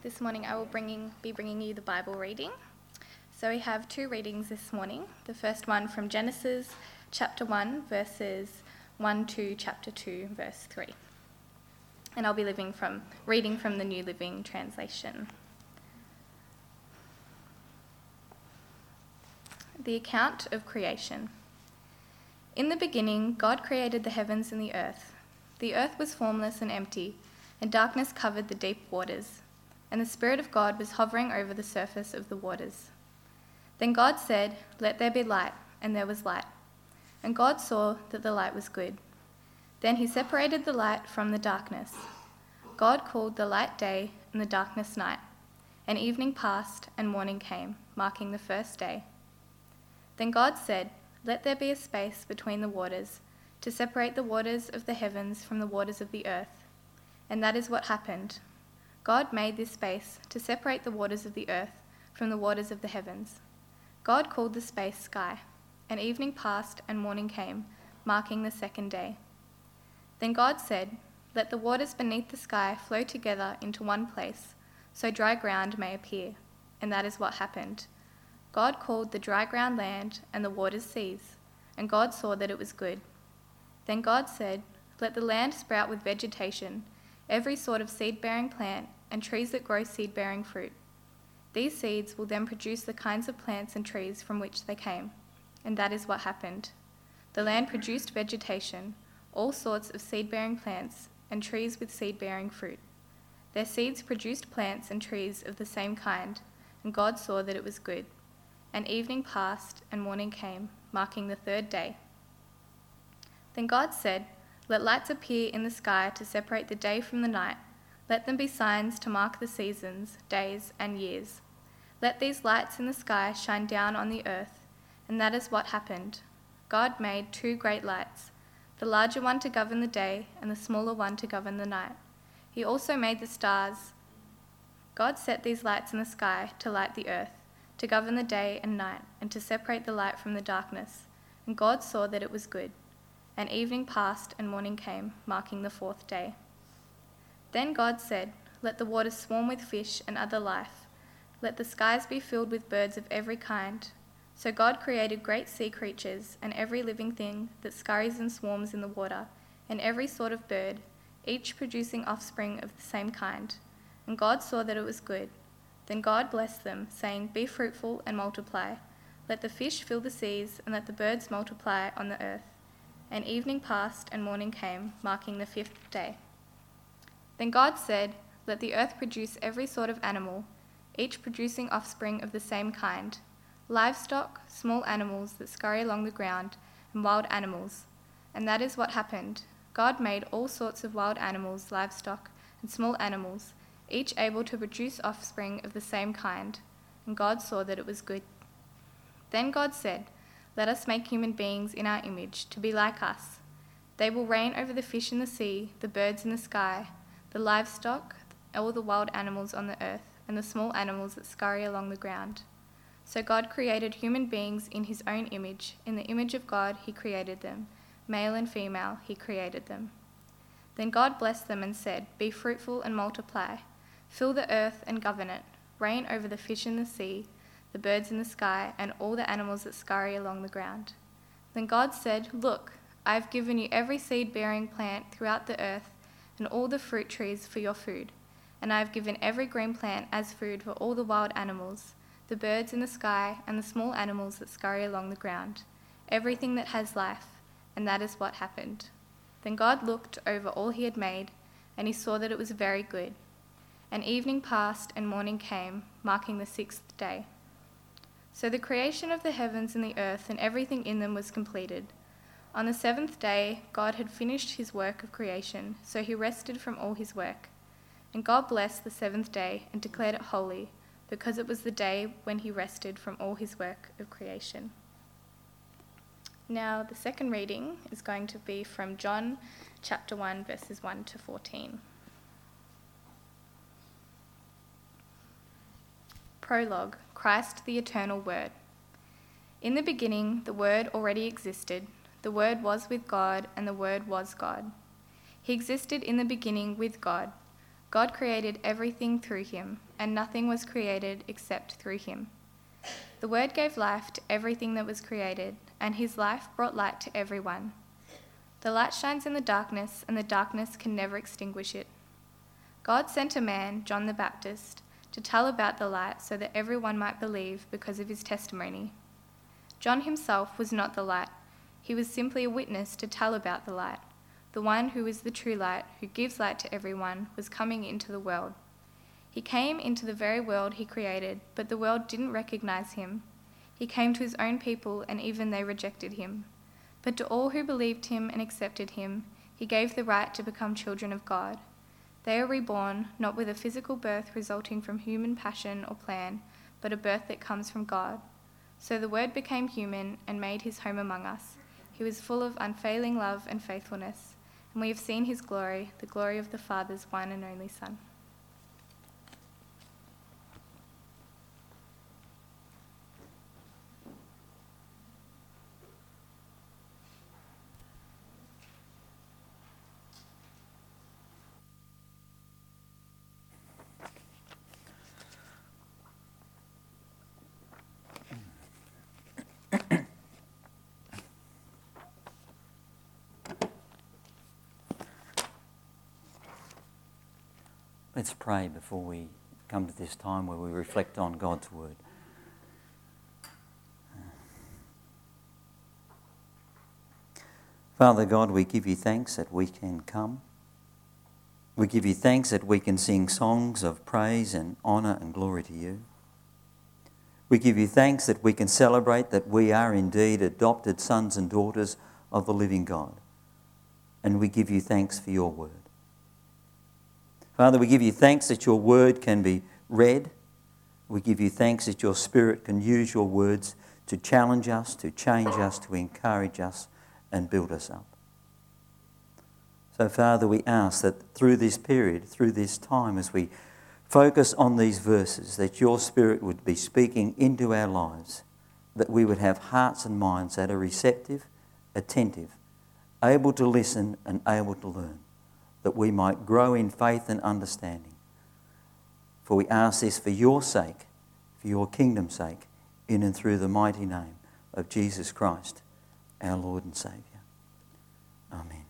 This morning I will be bringing you the Bible reading. So we have two readings this morning. The first one from Genesis chapter 1 verses 1 to chapter 2 verse 3. And I'll be reading from the New Living Translation. The account of creation. In the beginning, God created the heavens and the earth. The earth was formless and empty, and darkness covered the deep waters, and the Spirit of God was hovering over the surface of the waters. Then God said, "Let there be light," and there was light. And God saw that the light was good. Then he separated the light from the darkness. God called the light day and the darkness night. And evening passed and morning came, marking the first day. Then God said, "Let there be a space between the waters, to separate the waters of the heavens from the waters of the earth." And that is what happened. God made this space to separate the waters of the earth from the waters of the heavens. God called the space sky, and evening passed and morning came, marking the second day. Then God said, "Let the waters beneath the sky flow together into one place, so dry ground may appear." And that is what happened. God called the dry ground land and the waters seas, and God saw that it was good. Then God said, "Let the land sprout with vegetation, every sort of seed-bearing plant, and trees that grow seed-bearing fruit. These seeds will then produce the kinds of plants and trees from which they came." And that is what happened. The land produced vegetation, all sorts of seed-bearing plants, and trees with seed-bearing fruit. Their seeds produced plants and trees of the same kind, and God saw that it was good. And evening passed and morning came, marking the third day. Then God said, "Let lights appear in the sky to separate the day from the night. Let them be signs to mark the seasons, days, and years. Let these lights in the sky shine down on the earth." And that is what happened. God made two great lights, the larger one to govern the day and the smaller one to govern the night. He also made the stars. God set these lights in the sky to light the earth, to govern the day and night, and to separate the light from the darkness. And God saw that it was good. And evening passed and morning came, marking the fourth day. Then God said, "Let the waters swarm with fish and other life. Let the skies be filled with birds of every kind." So God created great sea creatures and every living thing that scurries and swarms in the water, and every sort of bird, each producing offspring of the same kind. And God saw that it was good. Then God blessed them, saying, "Be fruitful and multiply. Let the fish fill the seas, and let the birds multiply on the earth." And evening passed and morning came, marking the fifth day. Then God said, "Let the earth produce every sort of animal, each producing offspring of the same kind, livestock, small animals that scurry along the ground, and wild animals." And that is what happened. God made all sorts of wild animals, livestock, and small animals, each able to produce offspring of the same kind. And God saw that it was good. Then God said, "Let us make human beings in our image, to be like us. They will reign over the fish in the sea, the birds in the sky, the livestock, all the wild animals on the earth, and the small animals that scurry along the ground." So God created human beings in his own image. In the image of God he created them. Male and female he created them. Then God blessed them and said, "Be fruitful and multiply. Fill the earth and govern it. Reign over the fish in the sea, the birds in the sky, and all the animals that scurry along the ground." Then God said, "Look, I have given you every seed-bearing plant throughout the earth, and all the fruit trees for your food. And I have given every green plant as food for all the wild animals, the birds in the sky, and the small animals that scurry along the ground, everything that has life." And that is what happened. Then God looked over all he had made, and he saw that it was very good. And evening passed and morning came, marking the sixth day. So the creation of the heavens and the earth and everything in them was completed. On the seventh day, God had finished his work of creation, so he rested from all his work. And God blessed the seventh day and declared it holy, because it was the day when he rested from all his work of creation. Now, the second reading is going to be from John chapter 1, verses 1 to 14. Prologue, Christ the Eternal Word. In the beginning, the Word already existed. The Word was with God, and the Word was God. He existed in the beginning with God. God created everything through him, and nothing was created except through him. The Word gave life to everything that was created, and his life brought light to everyone. The light shines in the darkness, and the darkness can never extinguish it. God sent a man, John the Baptist, to tell about the light so that everyone might believe because of his testimony. John himself was not the light. He was simply a witness to tell about the light. The one who is the true light, who gives light to everyone, was coming into the world. He came into the very world he created, but the world didn't recognize him. He came to his own people, and even they rejected him. But to all who believed him and accepted him, he gave the right to become children of God. They are reborn, not with a physical birth resulting from human passion or plan, but a birth that comes from God. So the Word became human and made his home among us. He was full of unfailing love and faithfulness, and we have seen his glory, the glory of the Father's one and only Son. Let's pray before we come to this time where we reflect on God's Word. Father God, we give you thanks that we can come. We give you thanks that we can sing songs of praise and honour and glory to you. We give you thanks that we can celebrate that we are indeed adopted sons and daughters of the living God. And we give you thanks for your Word. Father, we give you thanks that your Word can be read. We give you thanks that your Spirit can use your words to challenge us, to change us, to encourage us and build us up. So, Father, we ask that through this period, through this time, as we focus on these verses, that your Spirit would be speaking into our lives, that we would have hearts and minds that are receptive, attentive, able to listen and able to learn, that we might grow in faith and understanding. For we ask this for your sake, for your kingdom's sake, in and through the mighty name of Jesus Christ, our Lord and Saviour. Amen.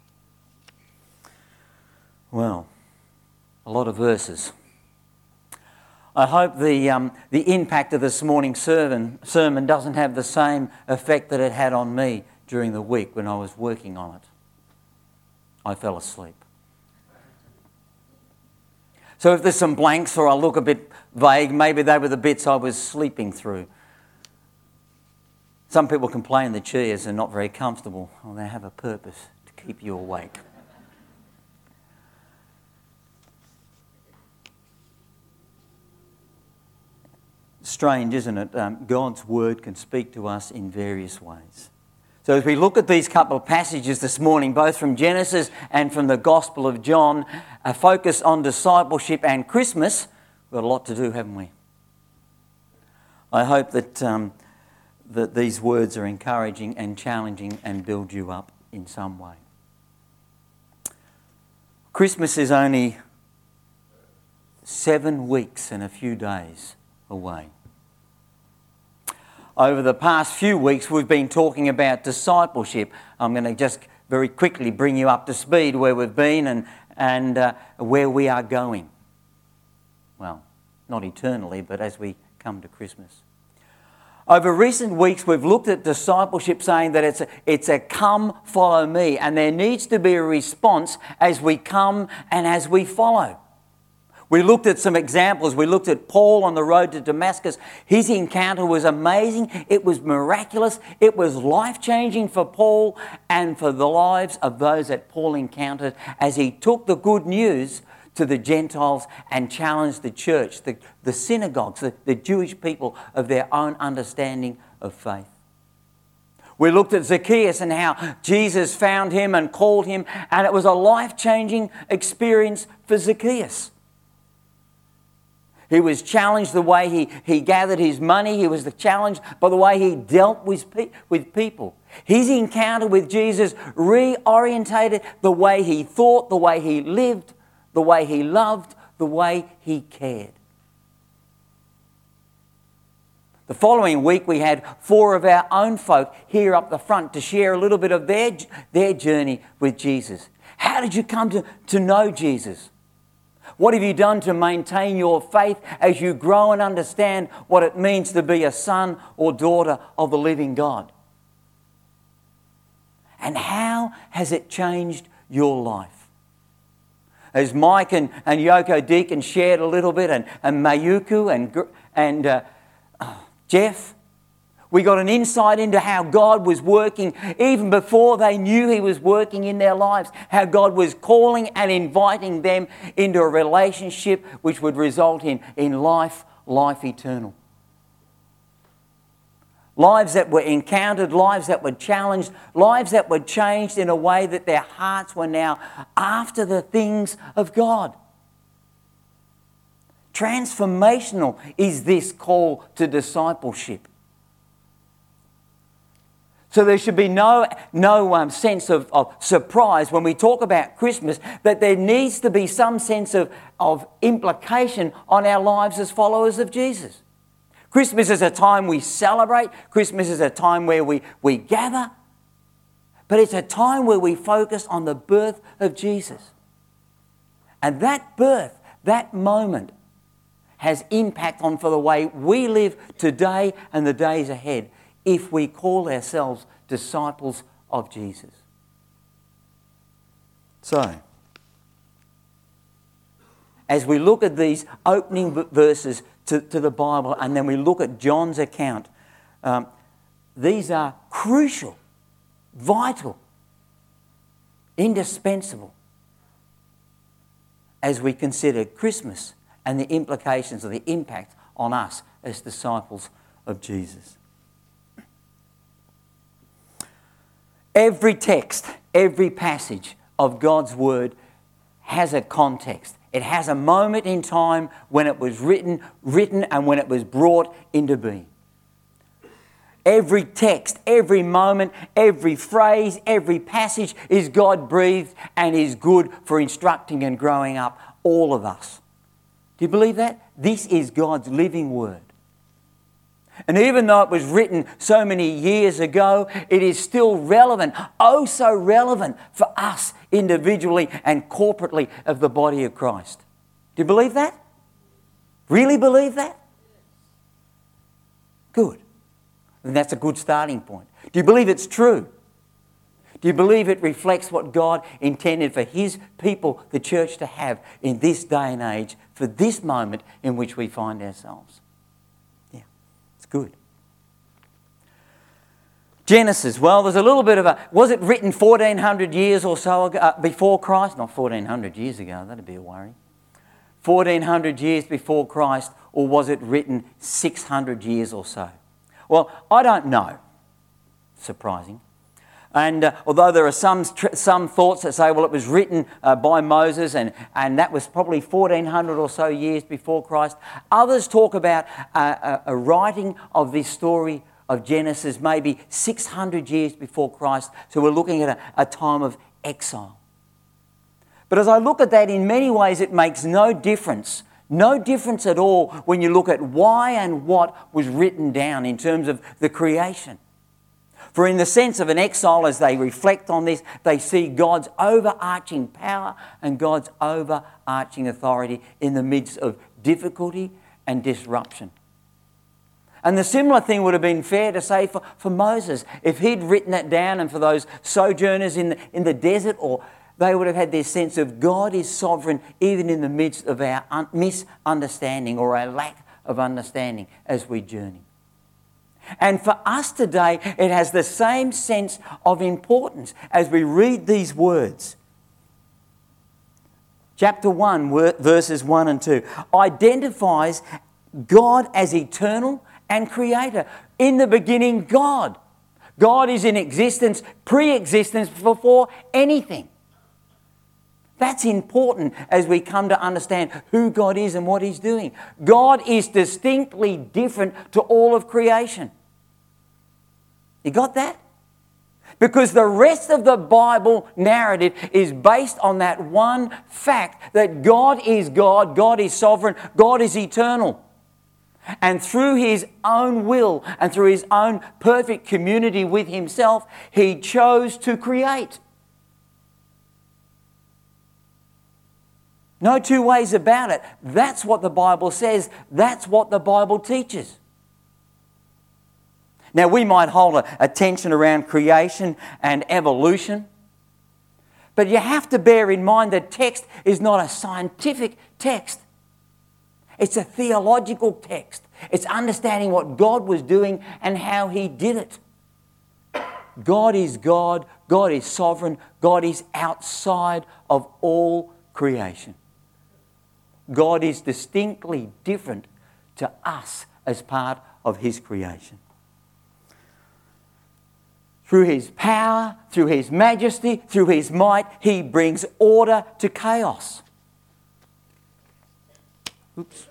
Well, a lot of verses. I hope the impact of this morning's sermon doesn't have the same effect that it had on me during the week when I was working on it. I fell asleep. So if there's some blanks or I look a bit vague, maybe they were the bits I was sleeping through. Some people complain the chairs are not very comfortable. Well, they have a purpose to keep you awake. Strange, isn't it? God's Word can speak to us in various ways. So as we look at these couple of passages this morning, both from Genesis and from the Gospel of John, a focus on discipleship and Christmas, we've got a lot to do, haven't we? I hope that that these words are encouraging and challenging and build you up in some way. Christmas is only 7 weeks and a few days away. Over the past few weeks, we've been talking about discipleship. I'm going to just very quickly bring you up to speed where we've been and where we are going. Well, not eternally, but as we come to Christmas. Over recent weeks, we've looked at discipleship saying that it's a come, follow me, and there needs to be a response as we come and as we follow. We looked at some examples. We looked at Paul on the road to Damascus. His encounter was amazing. It was miraculous. It was life-changing for Paul and for the lives of those that Paul encountered as he took the good news to the Gentiles and challenged the church, the synagogues, the Jewish people of their own understanding of faith. We looked at Zacchaeus and how Jesus found him and called him, and it was a life-changing experience for Zacchaeus. He was challenged the way he gathered his money. He was challenged by the way he dealt with people. His encounter with Jesus reorientated the way he thought, the way he lived, the way he loved, the way he cared. The following week we had 4 of our own folk here up the front to share a little bit of their journey with Jesus. How did you come to know Jesus? What have you done to maintain your faith as you grow and understand what it means to be a son or daughter of the living God? And how has it changed your life? As Mike and Yoko Deacon shared a little bit, and Mayuku and Jeff, we got an insight into how God was working even before they knew he was working in their lives, how God was calling and inviting them into a relationship which would result in life eternal. Lives that were encountered, lives that were challenged, lives that were changed in a way that their hearts were now after the things of God. Transformational is this call to discipleship. So there should be no sense of surprise when we talk about Christmas, that there needs to be some sense of implication on our lives as followers of Jesus. Christmas is a time we celebrate. Christmas is a time where we gather. But it's a time where we focus on the birth of Jesus. And that birth, that moment, has impact on for the way we live today and the days ahead if we call ourselves disciples of Jesus. So, as we look at these opening verses to the Bible, and then we look at John's account, these are crucial, vital, indispensable as we consider Christmas and the implications of the impact on us as disciples of Jesus. Every text, every passage of God's Word has a context. It has a moment in time when it was written and when it was brought into being. Every text, every moment, every phrase, every passage is God-breathed and is good for instructing and growing up all of us. Do you believe that? This is God's living Word. And even though it was written so many years ago, it is still relevant, oh so relevant for us individually and corporately of the body of Christ. Do you believe that? Really believe that? Good. And that's a good starting point. Do you believe it's true? Do you believe it reflects what God intended for His people, the church, to have in this day and age, for this moment in which we find ourselves? Yeah, it's good. Genesis, well, there's a little bit of was it written 1,400 years or so ago, before Christ? Not 1,400 years ago, that'd be a worry. 1,400 years before Christ, or was it written 600 years or so? Well, I don't know. Surprising. And although there are some thoughts that say, well, it was written by Moses and that was probably 1,400 or so years before Christ. Others talk about a writing of this story of Genesis maybe 600 years before Christ. So we're looking at a time of exile. But as I look at that, in many ways it makes no difference at all when you look at why and what was written down in terms of the creation. For in the sense of an exile, as they reflect on this, they see God's overarching power and God's overarching authority in the midst of difficulty and disruption. And the similar thing would have been fair to say for Moses. If he'd written that down, and for those sojourners in the desert, or they would have had this sense of God is sovereign even in the midst of our misunderstanding or our lack of understanding as we journey. And for us today, it has the same sense of importance as we read these words. Chapter 1, verses 1 and 2, identifies God as eternal and creator. In the beginning, God. God is in existence, pre-existence, before anything. That's important as we come to understand who God is and what He's doing. God is distinctly different to all of creation. You got that? Because the rest of the Bible narrative is based on that one fact that God is God, God is sovereign, God is eternal. And through His own will and through His own perfect community with Himself, He chose to create. No two ways about it. That's what the Bible says. That's what the Bible teaches. Now, we might hold a tension around creation and evolution, but you have to bear in mind that text is not a scientific text. It's a theological text. It's understanding what God was doing and how He did it. God is God. God is sovereign. God is outside of all creation. God is distinctly different to us as part of His creation. Through His power, through His majesty, through His might, He brings order to chaos. Oops.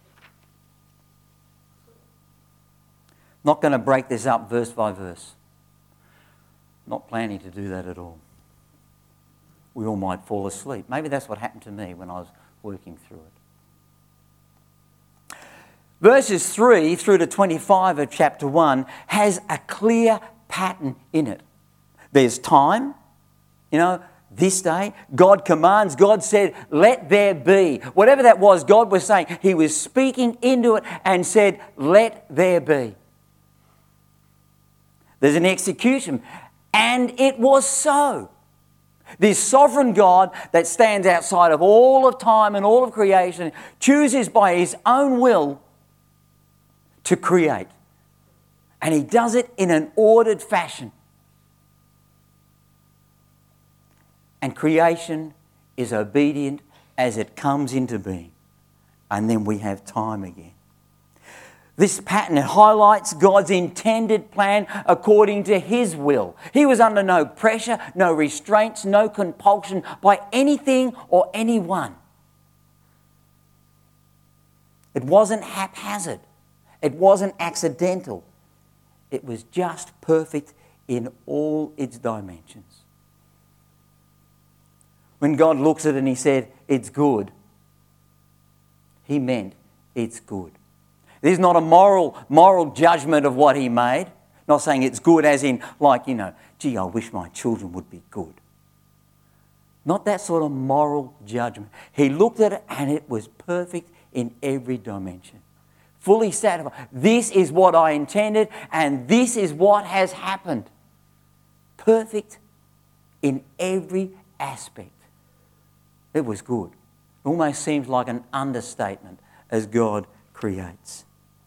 Not going to break this up verse by verse. Not planning to do that at all. We all might fall asleep. Maybe that's what happened to me when I was working through it. Verses 3 through to 25 of chapter 1 has a clear pattern in it. There's time, this day. God commands, God said, let there be. Whatever that was, God was saying, He was speaking into it and said, let there be. There's an execution. And it was so. This sovereign God that stands outside of all of time and all of creation chooses by His own will to create. And He does it in an ordered fashion. And creation is obedient as it comes into being. And then we have time again. This pattern highlights God's intended plan according to His will. He was under no pressure, no restraints, no compulsion by anything or anyone. It wasn't haphazard. It wasn't accidental. It was just perfect in all its dimensions. When God looks at it and He said, it's good, He meant it's good. This is not a moral judgment of what He made. Not saying it's good as in gee, I wish my children would be good. Not that sort of moral judgment. He looked at it and it was perfect in every dimension. Fully satisfied. This is what I intended and this is what has happened. Perfect in every aspect. It was good. It almost seems like an understatement as God creates.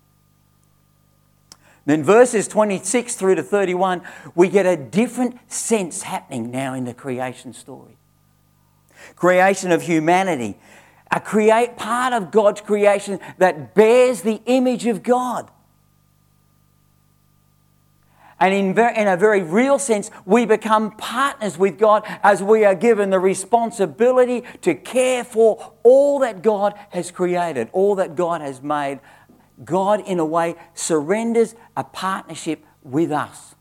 Then verses 26 through to 31, we get a different sense happening now in the creation story. Creation of humanity. Part of God's creation that bears the image of God. And in a very real sense, we become partners with God as we are given the responsibility to care for all that God has created, all that God has made. God, in a way, surrenders a partnership with us.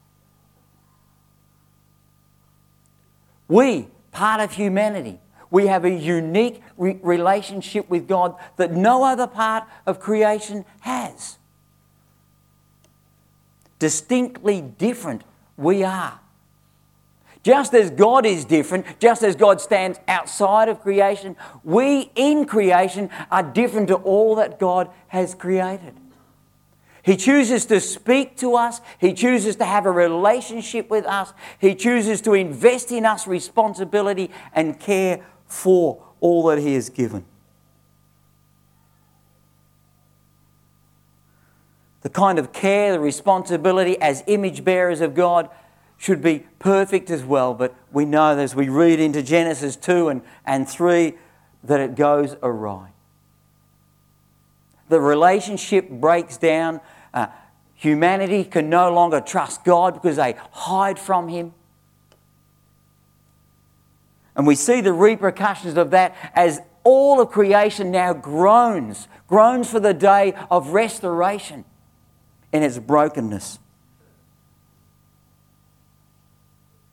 We, part of humanity, we have a unique relationship with God that no other part of creation has. Distinctly different we are. Just as God is different, just as God stands outside of creation, we in creation are different to all that God has created. He chooses to speak to us. He chooses to have a relationship with us. He chooses to invest in us responsibility and care for all that He has given. The kind of care, the responsibility as image bearers of God should be perfect as well. But we know as we read into Genesis 2 and 3 that it goes awry. The relationship breaks down. Humanity can no longer trust God because they hide from Him. And we see the repercussions of that as all of creation now groans for the day of restoration in its brokenness.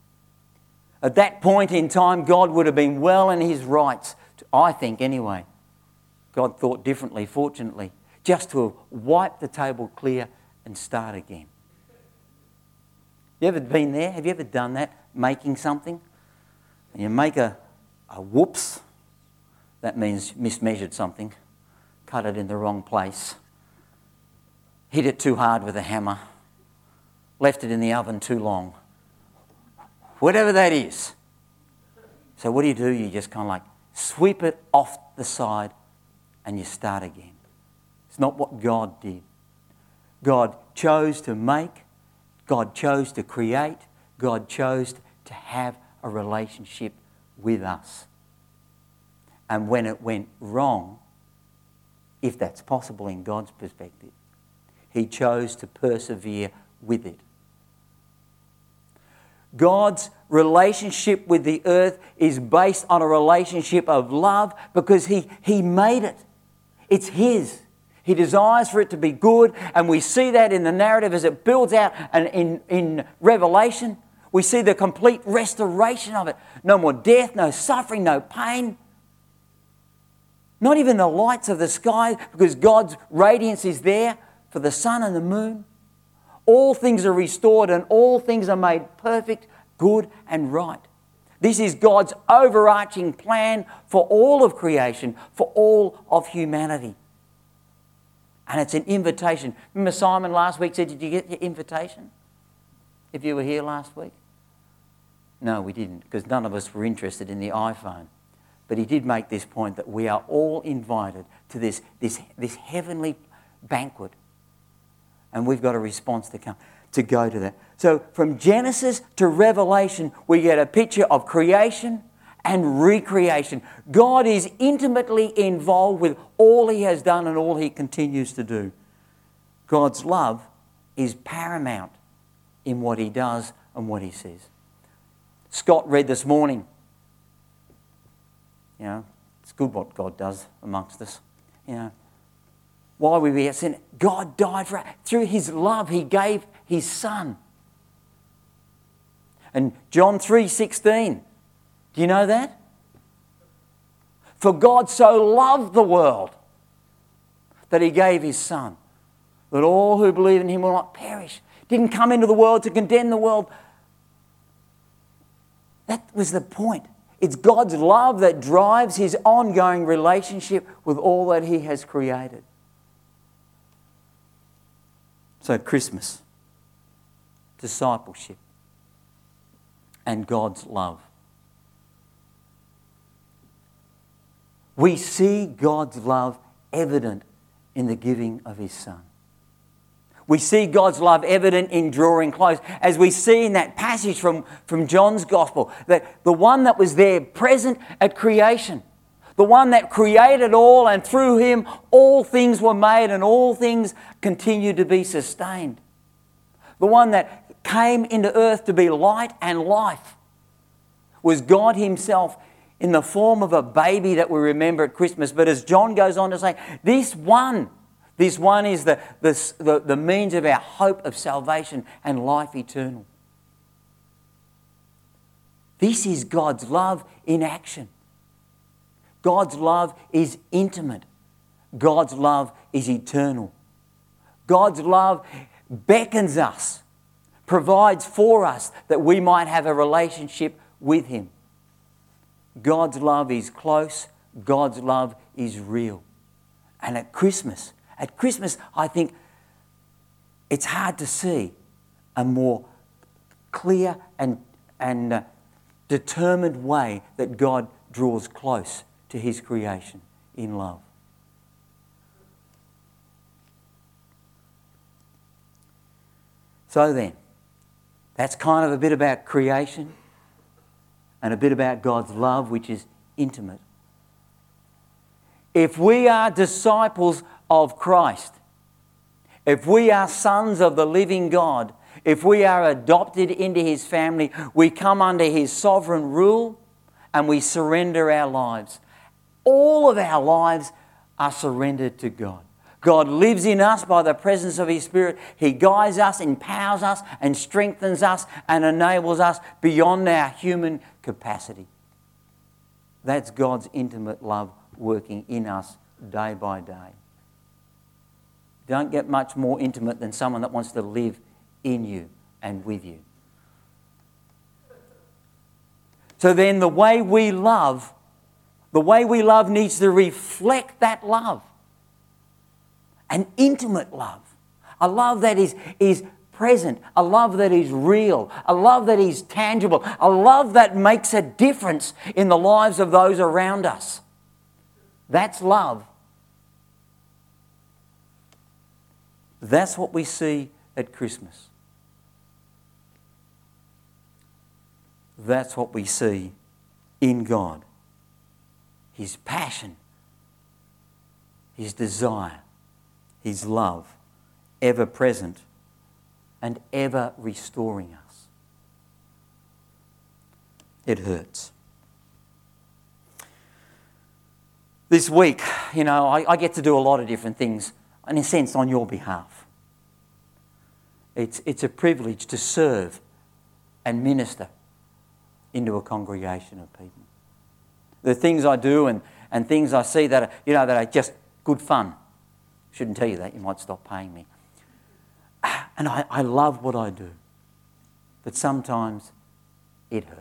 At that point in time, God would have been well in his rights, I think anyway. God thought differently, fortunately, just to wipe the table clear and start again. You ever been there? Have you ever done that? Making something? And you make a whoops. That means mismeasured something. Cut it in the wrong place. Hit it too hard with a hammer. Left it in the oven too long. Whatever that is. So what do? You just kind of like sweep it off the side and you start again. It's not what God did. God chose to make. God chose to create. God chose to have a relationship with us. And when it went wrong, if that's possible in God's perspective, he chose to persevere with it. God's relationship with the earth is based on a relationship of love because he made it. It's his. He desires for it to be good, and we see that in the narrative as it builds out, and in Revelation we see the complete restoration of it. No more death, no suffering, no pain. Not even the lights of the sky, because God's radiance is there for the sun and the moon. All things are restored and all things are made perfect, good and right. This is God's overarching plan for all of creation, for all of humanity. And it's an invitation. Remember Simon last week said, did you get your invitation? If you were here last week? No, we didn't, because none of us were interested in the iPhone. But he did make this point that we are all invited to this heavenly banquet. And we've got a response to go to that. So from Genesis to Revelation, we get a picture of creation and recreation. God is intimately involved with all he has done and all he continues to do. God's love is paramount in what he does and what he says. Scott read this morning. You know, it's good what God does amongst us. You know, while we were sin, God died for us. Through his love, he gave his son. And John 3:16, do you know that? For God so loved the world that he gave his son, that all who believe in him will not perish. Didn't come into the world to condemn the world. That was the point. It's God's love that drives his ongoing relationship with all that he has created. So Christmas, discipleship, and God's love. We see God's love evident in the giving of his son. We see God's love evident in drawing close, as we see in that passage from John's Gospel, that the one that was there present at creation, the one that created all, and through him all things were made and all things continue to be sustained. The one that came into earth to be light and life was God himself in the form of a baby that we remember at Christmas. But as John goes on to say, this one is the means of our hope of salvation and life eternal. This is God's love in action. God's love is intimate. God's love is eternal. God's love beckons us, provides for us that we might have a relationship with him. God's love is close. God's love is real. And at Christmas, I think it's hard to see a more clear and determined way that God draws close to his creation in love. So then, that's kind of a bit about creation and a bit about God's love, which is intimate. If we are disciples of Christ, if we are sons of the living God, if we are adopted into his family, we come under his sovereign rule and we surrender our lives. All of our lives are surrendered to God. God lives in us by the presence of His Spirit. He guides us, empowers us, and strengthens us and enables us beyond our human capacity. That's God's intimate love working in us day by day. Don't get much more intimate than someone that wants to live in you and with you. So then the way we love needs to reflect that love. An intimate love. A love that is present. A love that is real. A love that is tangible. A love that makes a difference in the lives of those around us. That's love. That's what we see at Christmas. That's what we see in God. His passion, His desire, His love, ever present and ever restoring us. It hurts. This week, I get to do a lot of different things, in a sense, on your behalf. It's a privilege to serve and minister into a congregation of people. The things I do and things I see that are just good fun. Shouldn't tell you that, you might stop paying me. And I love what I do. But sometimes it hurts.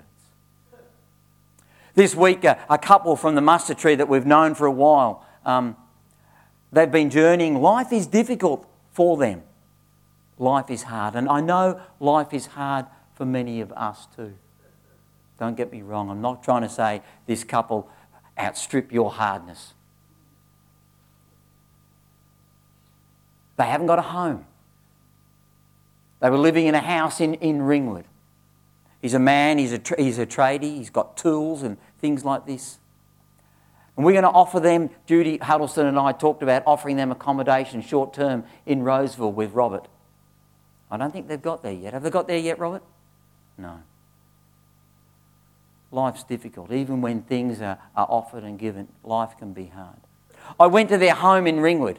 This week, a couple from the Mustard Tree that we've known for a while, they've been journeying. Life is difficult for them. Life is hard. And I know life is hard for many of us too. Don't get me wrong. I'm not trying to say this couple outstrip your hardness. They haven't got a home. They were living in a house in Ringwood. He's a man, he's a tradie, he's got tools and things like this. And we're going to offer them, Judy Huddleston and I talked about offering them accommodation short term in Roseville with Robert. I don't think they've got there yet. Have they got there yet, Robert? No. Life's difficult. Even when things are offered and given, life can be hard. I went to their home in Ringwood.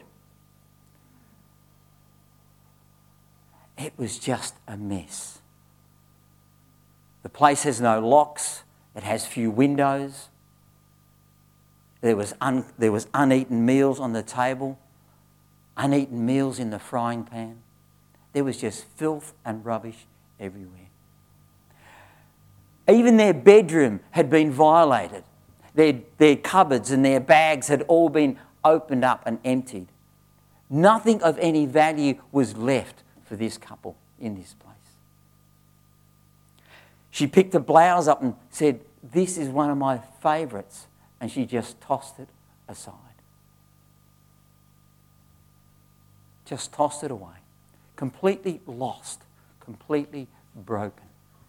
It was just a mess. The place has no locks. It has few windows. There was uneaten meals on the table, uneaten meals in the frying pan. There was just filth and rubbish everywhere. Even their bedroom had been violated. Their cupboards and their bags had all been opened up and emptied. Nothing of any value was left for this couple in this place. She picked a blouse up and said, "This is one of my favourites," and she just tossed it aside. Just tossed it away. Completely lost, completely broken.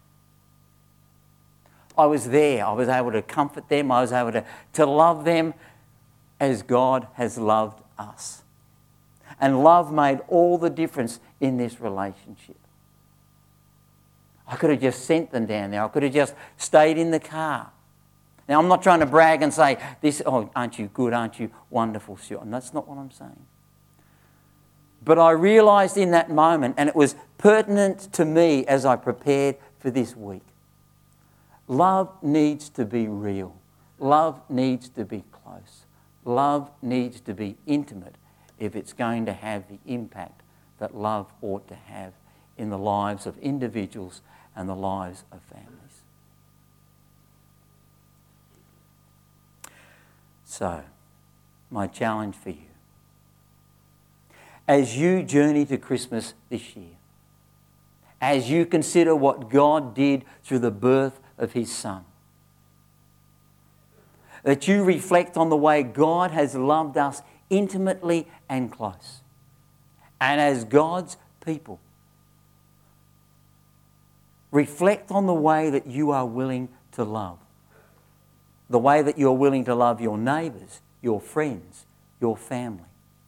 I was there. I was able to comfort them. I was able to love them as God has loved us. And love made all the difference in this relationship. I could have just sent them down there. I could have just stayed in the car. Now, I'm not trying to brag and say, aren't you good, aren't you wonderful, sure. And that's not what I'm saying. But I realised in that moment, and it was pertinent to me as I prepared for this week, love needs to be real. Love needs to be close. Love needs to be intimate if it's going to have the impact that love ought to have in the lives of individuals and the lives of families. So, my challenge for you, as you journey to Christmas this year, as you consider what God did through the birth of His Son, that you reflect on the way God has loved us intimately and close. And as God's people, reflect on the way that you are willing to love. The way that you're willing to love your neighbours, your friends, your family.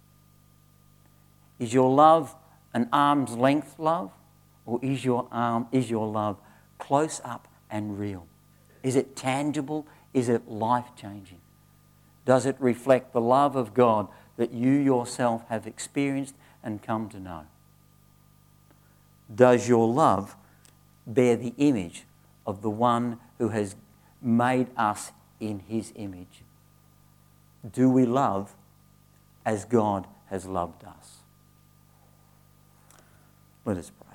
Is your love an arm's length love? Or is your love close up and real? Is it tangible? Is it life-changing? Does it reflect the love of God that you yourself have experienced and come to know? Does your love bear the image of the one who has made us in his image? Do we love as God has loved us? Let us pray.